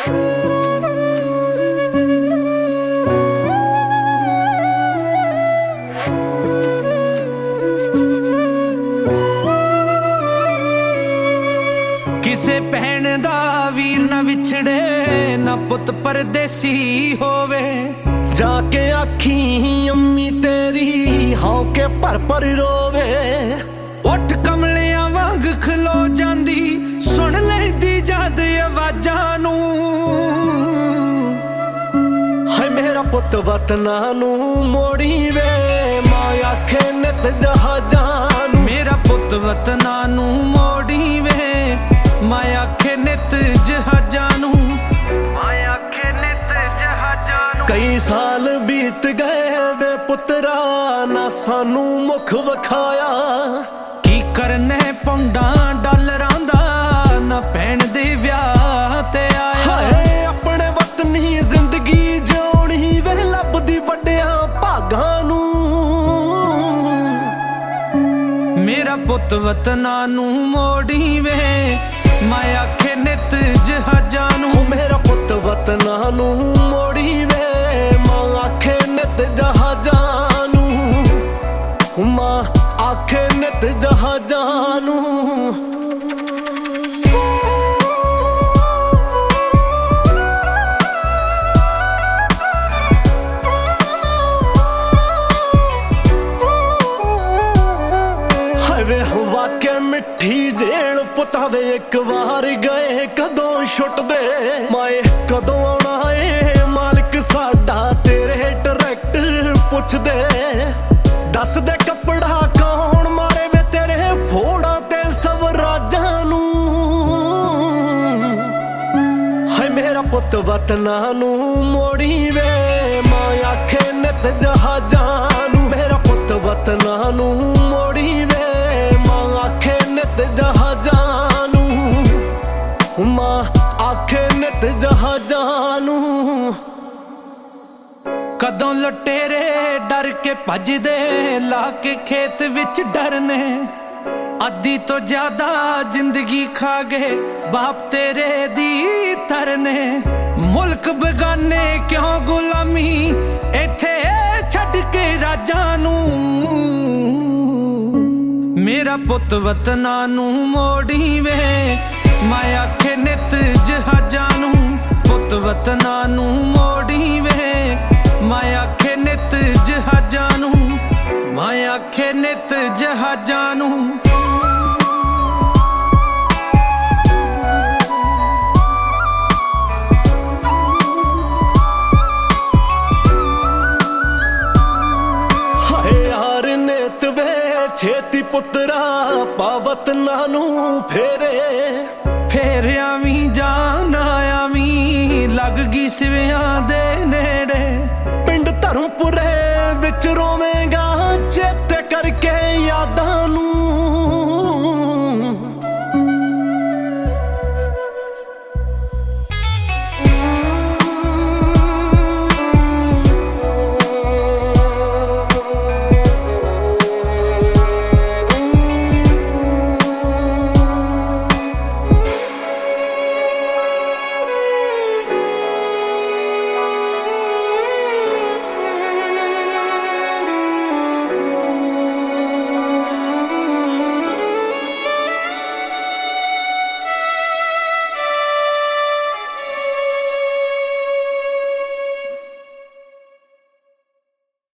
ਕਿਸੇ ਭੈਣ ਦਾ ਵੀਰ ਨਾ ਵਿਛੜੇ ਨਾ ਪੁੱਤ ਪਰਦੇਸੀ ਹੋਵੇ। जाके आखी अम्मी तेरी हौके भर भर रोवे। उठ कमलियां वांग खलो जांदी सुन लैंदी जद आवाजां नू। हाय मेरा पुत वतना नू मोड़ी वे मां आखे नित जहाजां नू। मेरा पुत वतना नू मोड़ी वे मां आखे नित जहाजां नू। कई साल बीत गए वे पुत्रा ना सानू मुख वखाया। की करने पौंडा डॉलरां दा ना भैण दे विआह ते आया। हाय अपने वतनी जिंदगी जिउणी वे लभदी वड्डियां भागां नू। मेरा पुत वतना नू मोड़ी वे मां आखे नित जहाजां नू। मेरा पुत वतना नू मोड़ी वे मां आखे नित जहाजां नू। मां आखे नित जहाजां नू। वाके मिठी जेल पुतावे एक बार गए कदों छुटदे। माए कदों आना है मालिक साडा तेरे डायरैक्टर पुछदे। दस दे कपड़ा कौन मारे वे तेरे फोड़ा ते स्वराजां नू। हाय मेरा पुत वतना नू मोड़ी वे मां आखे नित जहाजां नू। मेरा पुत वतना नू मोड़ी वे आखे नित जहाजां नू। मां आखे नित जहाजां नू। कदों लुटेरे डर के भजदे ला के खेत विच डरने। अद्धी तो ज्यादा जिंदगी खा गए बाप तेरे दी तरने। मुल्क बेगाने क्यों गुलामी इत्थे छड्ड के राजां नू। मेरा पुत वतना नू मोड़ी वे मां आखे नित जहाजां नू। पुत वतना नू मोड़ी वे मां आखे नित जहाजां नू। मां आखे नित जहाजां नू। छेती पुत्रा पावत नानू फेरे। फेरिया भी जा